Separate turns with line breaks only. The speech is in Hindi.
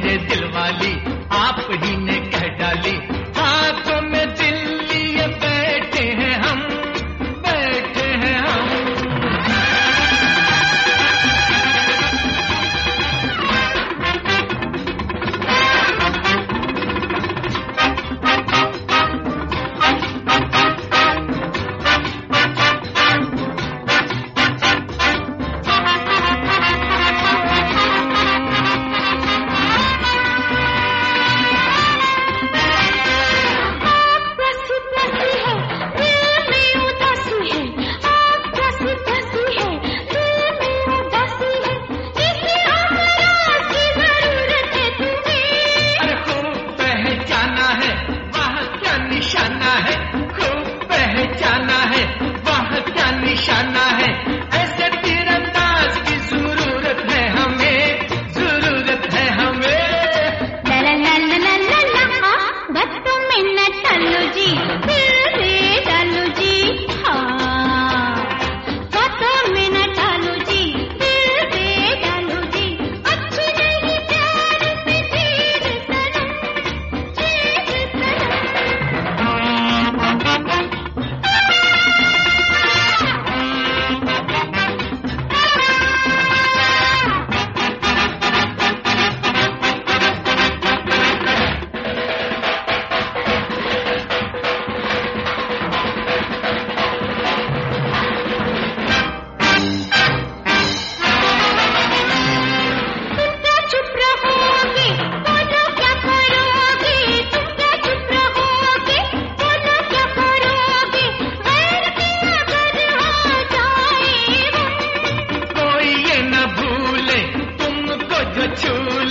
मेरे दिल वाली आप ही ने कह डाली, हाथों में दिल लिए बैठे हैं हम, बैठे हैं हम। निशाना है, खूब पहचाना है, वह क्या निशाना है, ऐसे तीरंदाज की जरूरत है हमें, जरूरत है हमें।
ला ला ला ला ला ला, बत्तों में न डालो जी, दिल से डालो जी, हाँ बत्तों में न डालो जी, दिल से डालो जी, अच्छी नहीं प्यार से जीत सनम, जीत
छू